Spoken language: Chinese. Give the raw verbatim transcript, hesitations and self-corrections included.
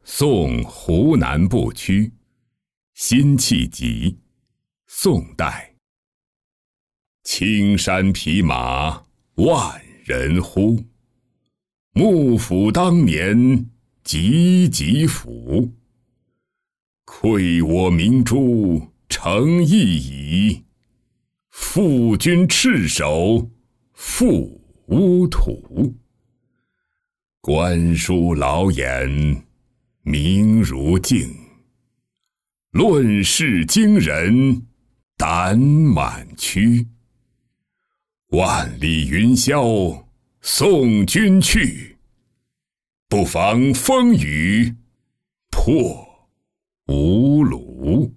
送湖南部曲，辛弃疾，宋代。青山匹马万人呼，幕府当年急急抚。愧我明珠诚意矣，负君赤手赴乌土。观书老眼明如镜，论事惊人胆满躯。万里云霄送君去，不妨风雨破吴虏。